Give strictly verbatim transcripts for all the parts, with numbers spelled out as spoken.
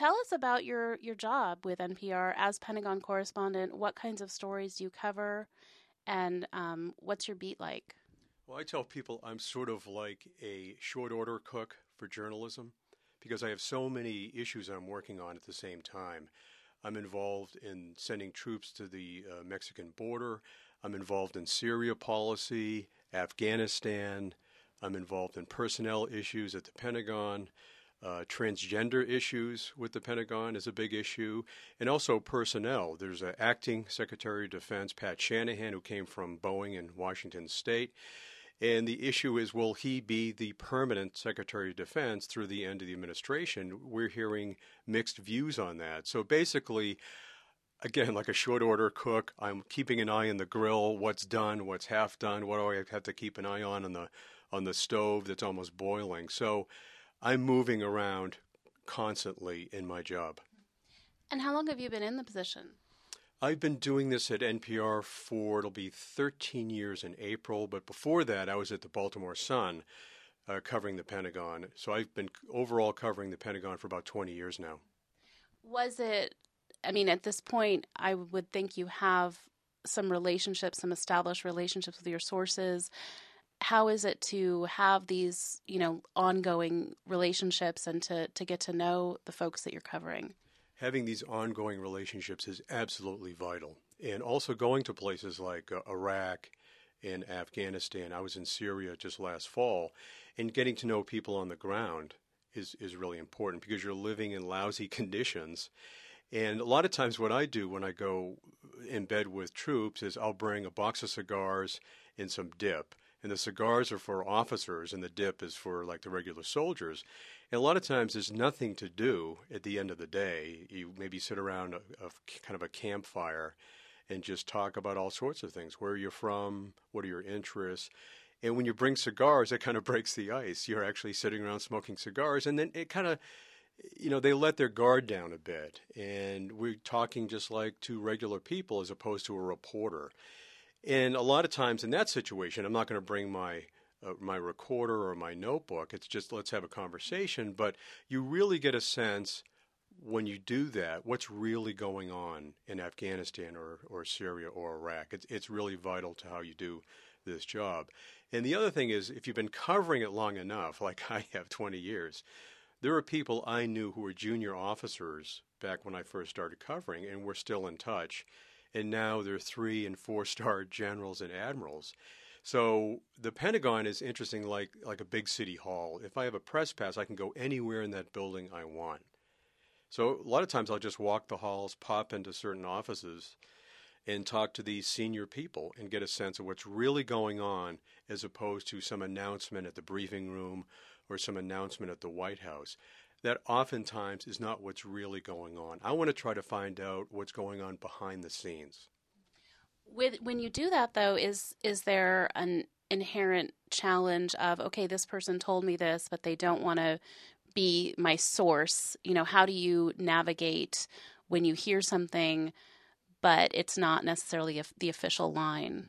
tell us about your, your job with N P R as Pentagon correspondent. What kinds of stories do you cover, and um, what's your beat like? Well, I tell people I'm sort of like a short order cook for journalism because I have so many issues I'm working on at the same time. I'm involved in sending troops to the uh, Mexican border. I'm involved in Syria policy, Afghanistan. I'm involved in personnel issues at the Pentagon. Uh, transgender issues with the Pentagon is a big issue, and also personnel. There's an acting Secretary of Defense, Pat Shanahan, who came from Boeing in Washington State. And the issue is, will he be the permanent Secretary of Defense through the end of the administration? We're hearing mixed views on that. So basically, again, like a short order cook, I'm keeping an eye on the grill, what's done, what's half done, what do I have to keep an eye on on the on the stove that's almost boiling. So I'm moving around constantly in my job. And how long have you been in the position? I've been doing this at N P R for, it'll be thirteen years in April, but before that I was at the Baltimore Sun uh, covering the Pentagon. So I've been overall covering the Pentagon for about twenty years now. Was it, I mean, at this point, I would think you have some relationships, some established relationships with your sources. How is it to have these, you know, ongoing relationships and to, to get to know the folks that you're covering? Having these ongoing relationships is absolutely vital. And also going to places like uh, Iraq and Afghanistan. I was in Syria just last fall, and getting to know people on the ground is, is really important because you're living in lousy conditions. And a lot of times what I do when I go in bed with troops is I'll bring a box of cigars and some dip. And the cigars are for officers and the dip is for like the regular soldiers. And a lot of times there's nothing to do at the end of the day. You maybe sit around a, a kind of a campfire and just talk about all sorts of things. Where you're from, what are your interests? And when you bring cigars, it kind of breaks the ice. You're actually sitting around smoking cigars, and then it kind of, you know, they let their guard down a bit. And we're talking just like two regular people as opposed to a reporter. And a lot of times in that situation, I'm not going to bring my uh, my recorder or my notebook. It's just let's have a conversation. But you really get a sense when you do that, what's really going on in Afghanistan or, or Syria or Iraq. It's, it's really vital to how you do this job. And the other thing is, if you've been covering it long enough, like I have twenty years, there are people I knew who were junior officers back when I first started covering, and we're still in touch. And now they're three and four star generals and admirals. So the Pentagon is interesting, like like a big city hall. If I have a press pass, I can go anywhere in that building I want. So a lot of times I'll just walk the halls, pop into certain offices, and talk to these senior people and get a sense of what's really going on as opposed to some announcement at the briefing room or some announcement at the White House. That oftentimes is not what's really going on. I want to try to find out what's going on behind the scenes. With when you do that, though, is is there an inherent challenge of, okay, this person told me this, but they don't want to be my source? You know, how do you navigate when you hear something, but it's not necessarily the official line?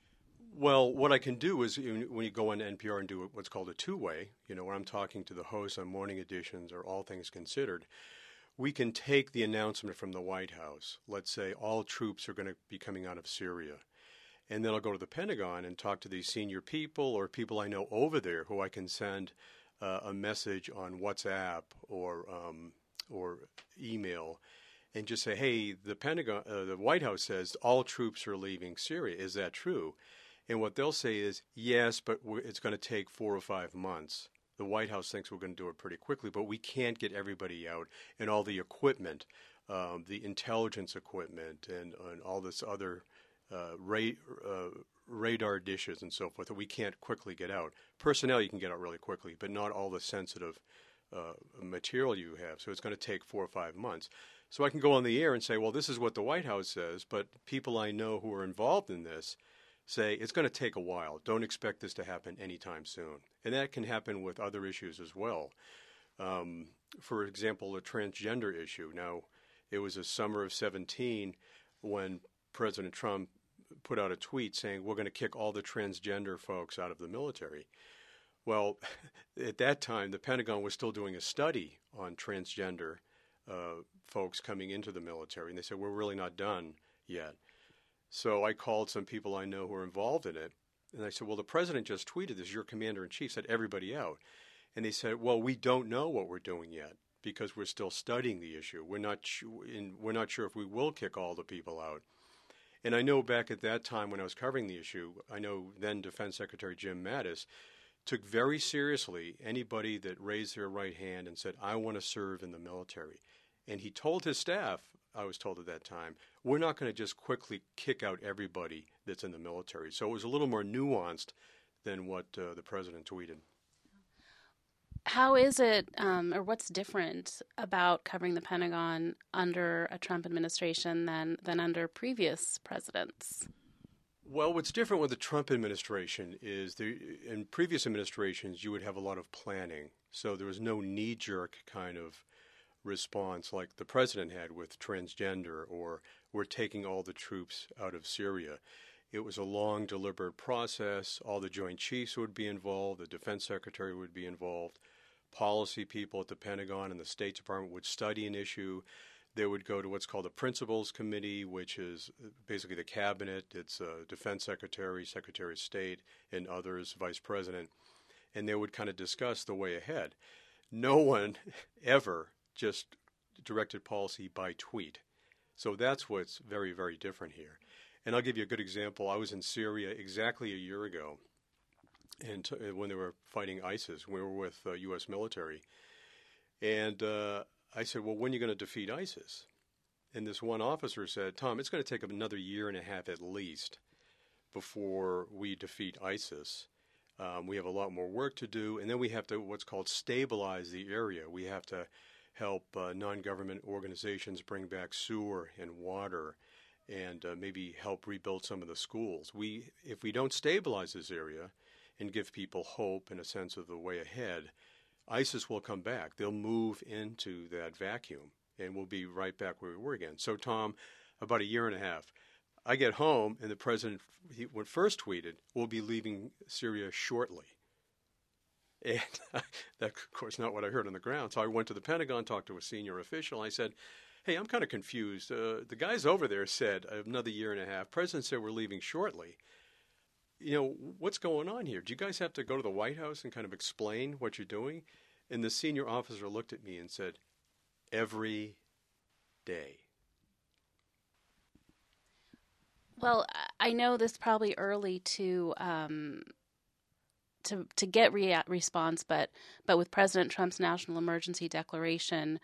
Well, what I can do is when you go on N P R and do what's called a two-way, you know, where I'm talking to the host on morning editions or All Things Considered, we can take the announcement from the White House. Let's say all troops are going to be coming out of Syria. And then I'll go to the Pentagon and talk to these senior people or people I know over there who I can send uh, a message on WhatsApp or um, or email and just say, hey, the Pentagon, uh, the White House says all troops are leaving Syria. Is that true? And what they'll say is, yes, but it's going to take four or five months. The White House thinks we're going to do it pretty quickly, but we can't get everybody out and all the equipment, um, the intelligence equipment and, and all this other uh, ra- uh, radar dishes and so forth that we can't quickly get out. Personnel you can get out really quickly, but not all the sensitive uh, material you have. So it's going to take four or five months. So I can go on the air and say, well, this is what the White House says, but people I know who are involved in this say it's going to take a while. Don't expect this to happen anytime soon. And that can happen with other issues as well. Um, for example, the transgender issue. Now, it was a summer of seventeen when President Trump put out a tweet saying we're going to kick all the transgender folks out of the military. Well, at that time, the Pentagon was still doing a study on transgender uh, folks coming into the military, and they said, we're really not done yet. So I called some people I know who are involved in it, and I said, well, the president just tweeted this, your commander-in-chief said everybody out. And they said, well, we don't know what we're doing yet because we're still studying the issue. We're not, sh- in, we're not sure if we will kick all the people out. And I know back at that time when I was covering the issue, I know then Defense Secretary Jim Mattis took very seriously anybody that raised their right hand and said, I want to serve in the military. And he told his staff, I was told at that time, we're not going to just quickly kick out everybody that's in the military. So it was a little more nuanced than what uh, the president tweeted. How is it, um, or what's different about covering the Pentagon under a Trump administration than, than under previous presidents? Well, what's different with the Trump administration is the, in previous administrations, you would have a lot of planning. So there was no knee-jerk kind of response like the president had with transgender or we're taking all the troops out of Syria. It was a long, deliberate process. All the Joint Chiefs would be involved. The Defense Secretary would be involved. Policy people at the Pentagon and the State Department would study an issue. They would go to what's called the Principals Committee, which is basically the cabinet. It's uh, Defense Secretary, Secretary of State, and others, Vice President. And they would kind of discuss the way ahead. No one ever just directed policy by tweet. So that's what's very, very different here. And I'll give you a good example. I was in Syria exactly a year ago, and t- when they were fighting ISIS. We were with uh, U S military. And uh, I said, well, when are you going to defeat ISIS? And this one officer said, Tom, it's going to take another year and a half at least before we defeat ISIS. Um, we have a lot more work to do, and then we have to what's called stabilize the area. We have to help uh, non-government organizations bring back sewer and water and uh, maybe help rebuild some of the schools. We, if we don't stabilize this area and give people hope and a sense of the way ahead, ISIS will come back. They'll move into that vacuum, and we'll be right back where we were again. So, Tom, about a year and a half, I get home, and the president, he, when first tweeted, we'll be leaving Syria shortly. And that's, of course, not what I heard on the ground. So I went to the Pentagon, talked to a senior official. I said, hey, I'm kind of confused. Uh, the guys over there said another year and a half. President said we're leaving shortly. You know, what's going on here? Do you guys have to go to the White House and kind of explain what you're doing? And the senior officer looked at me and said, every day. Well, I know this is probably early to um, to to get re- response, but but with President Trump's national emergency declaration,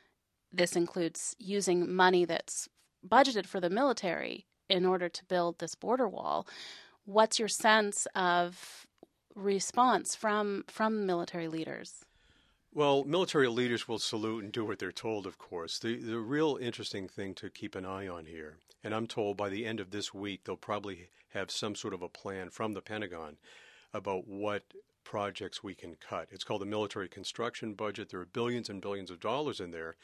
this includes using money that's budgeted for the military in order to build this border wall. What's your sense of response from from military leaders? Well, military leaders will salute and do what they're told, of course. The the real interesting thing to keep an eye on here, and I'm told by the end of this week they'll probably have some sort of a plan from the Pentagon about what projects we can cut. It's called the military construction budget. There are billions and billions of dollars in there,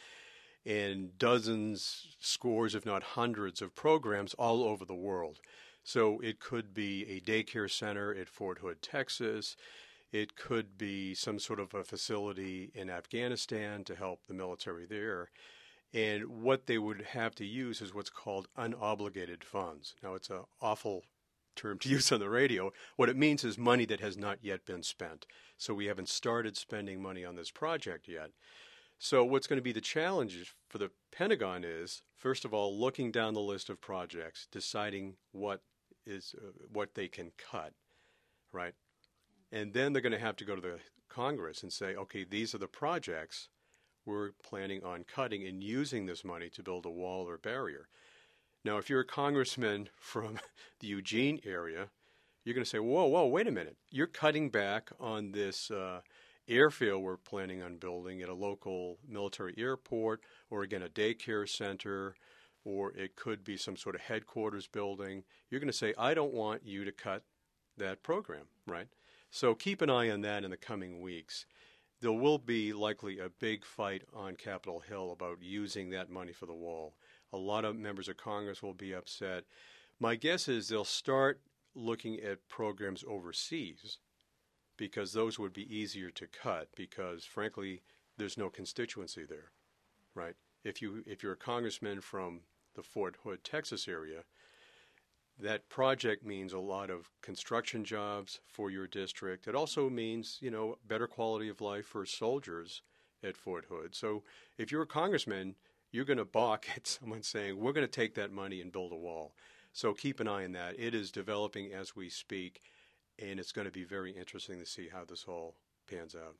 and dozens, scores, if not hundreds of programs all over the world. So it could be a daycare center at Fort Hood, Texas. It could be some sort of a facility in Afghanistan to help the military there. And what they would have to use is what's called unobligated funds. Now, it's an awful term to use on the radio. What it means is money that has not yet been spent. So we haven't started spending money on this project yet. So what's going to be the challenge for the Pentagon is, first of all, looking down the list of projects, deciding what is uh, what they can cut, right? And then they're going to have to go to the Congress and say, okay, these are the projects we're planning on cutting and using this money to build a wall or barrier. Now, if you're a congressman from the Eugene area, you're going to say, whoa, whoa, wait a minute. You're cutting back on this uh, airfield we're planning on building at a local military airport, or again, a daycare center, or it could be some sort of headquarters building. You're going to say, I don't want you to cut that program, right? So keep an eye on that in the coming weeks. There will be likely a big fight on Capitol Hill about using that money for the wall. A lot of members of Congress will be upset. My guess is they'll start looking at programs overseas because those would be easier to cut because, frankly, there's no constituency there, right? if you if you're a congressman from the Fort Hood, Texas area, that project means a lot of construction jobs for your district. It also means, you know, better quality of life for soldiers at Fort Hood. So if you're a congressman, you're going to balk at someone saying, we're going to take that money and build a wall. So keep an eye on that. It is developing as we speak, and it's going to be very interesting to see how this all pans out.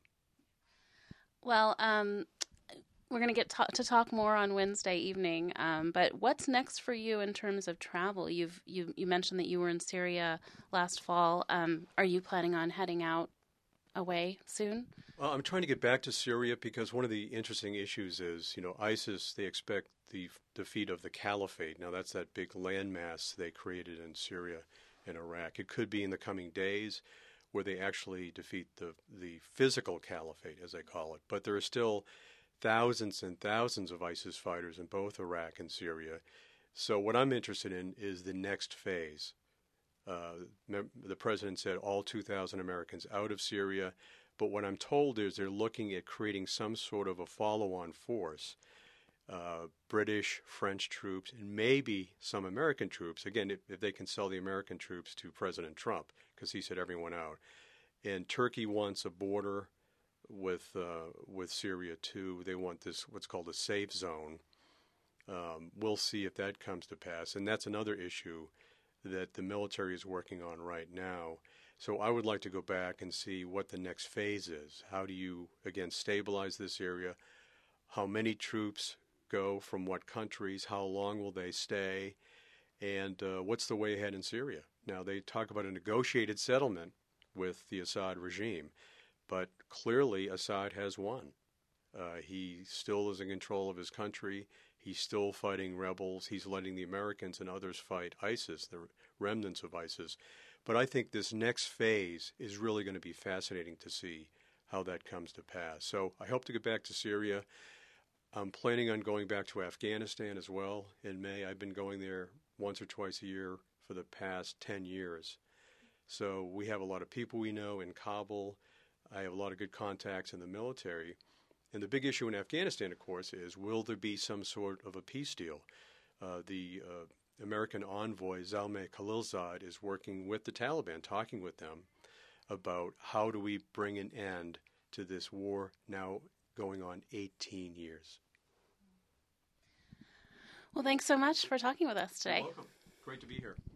Well, um, we're going to get to-, to talk more on Wednesday evening, um, but what's next for you in terms of travel? You've you, you mentioned that you were in Syria last fall. Um, are you planning on heading out away soon? Well, I'm trying to get back to Syria because one of the interesting issues is, you know, ISIS, they expect the f- defeat of the caliphate. Now, that's that big landmass they created in Syria and Iraq. It could be in the coming days where they actually defeat the the physical caliphate, as they call it. But there are still thousands and thousands of ISIS fighters in both Iraq and Syria. So what I'm interested in is the next phase. Uh, the president said all two thousand Americans out of Syria, but what I'm told is they're looking at creating some sort of a follow-on force, uh, British, French troops, and maybe some American troops, again, if, if they can sell the American troops to President Trump, because he said everyone out. And Turkey wants a border with uh, with Syria too. They want this what's called a safe zone. Um, we'll see if that comes to pass, and that's another issue that the military is working on right now. So I would like to go back and see what the next phase is. How do you again stabilize this area? How many troops go from what countries? How long will they stay? And uh, what's the way ahead in Syria? Now they talk about a negotiated settlement with the Assad regime. But clearly, Assad has won. Uh, he still is in control of his country. He's still fighting rebels. He's letting the Americans and others fight ISIS, the remnants of ISIS. But I think this next phase is really going to be fascinating to see how that comes to pass. So I hope to get back to Syria. I'm planning on going back to Afghanistan as well in May. I've been going there once or twice a year for the past ten years. So we have a lot of people we know in Kabul. I have a lot of good contacts in the military. And the big issue in Afghanistan, of course, is will there be some sort of a peace deal? Uh, the uh, American envoy, Zalmay Khalilzad, is working with the Taliban, talking with them about how do we bring an end to this war now going on eighteen years. Well, thanks so much for talking with us today. You're welcome. Great to be here.